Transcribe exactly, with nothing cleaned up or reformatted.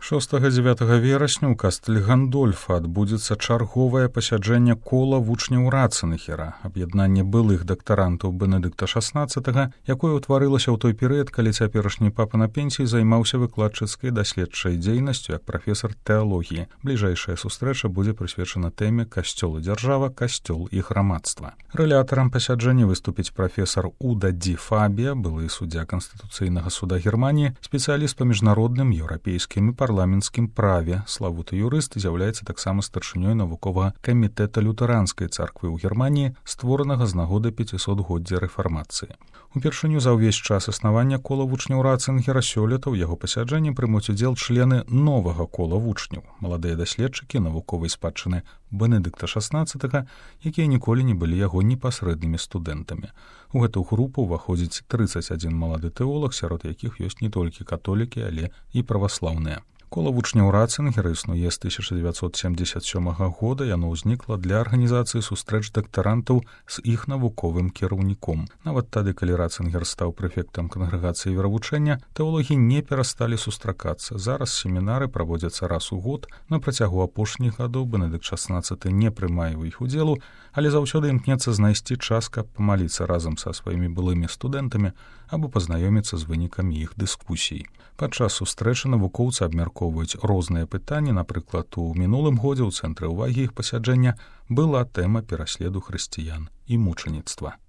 шостага-дзевятага верасня ў кастэлі Гандольфа адбудзецца чарговае пасяджэнне кола вучняў Ратценхера, аб'яднанне былых дактарантаў Бенедыкта шаснаццатага, якое ўтварылася ў той перыяд, калі цяперашні папа на пенсіі займаўся выкладчыцкай даследчай дзейнасцю як прафесар тэалогіі. Бліжэйшая сустрэча будзе прысвечана тэме «Касцёл і дзяржава, касцёл і грамадства». Рэлятарам пасяджэння выступіць прафесар Уда Ди Фабія, былы суддзя Канстытуцыйнага суда Германіі, спецыяліст па міжнародным, еўрапейскім і парламенцкім праве. Славуты юрыст з'яўляецца таксама старшынёй навуковага камітэта лютэранскай царквы ў Германіі, створанага з нагоды пяцісотгоддзя рэфармацыі. Упершыню за ўвесь час існавання кола вучняў Ратценгера сёлета ў яго пасяджэнні прымуць удзел члены новага кола вучняў, маладыя даследчыкі навуковай спадчыны Бенедыкта шаснаццатага, якія ніколі не былі яго непасрэднымі студэнтамі. У гэту групу ўваходзіць трыццаць адзін малады тэолаг, сярод якіх ёсць не толькі католікі, але і праваслаўныя. Кола вучняў Ратценгера існуе з тысяча дзевяцьсот семдзесят сёмага года, яно ўзнікла для арганізацыі сустрэч дактарантаў з іх навуковым кіраўніком. Нават тады, калі Ратценгер стаў прэфектам кангрэгацыі веравучэння, тэолагі не перасталі сустракацца. Зараз семінары праводзяцца раз у год. На працягу апошніх гадоў Бенедыкт шаснаццаты не прымае ў іх удзелу, але заўсёды імкнецца знайсці час, каб памаліцца разам са сваімі былымі студэнтамі або пазнаёміцца з вынікамі іх дыскусій. Падчас сустрэчы навукоўцы абмяркоўваюць розныя пытанні. Напрыклад, у мінулым годзе ў цэнтры ўвагі іх пасяджэння была тэма пераследу хрысціян і мучаніцтва.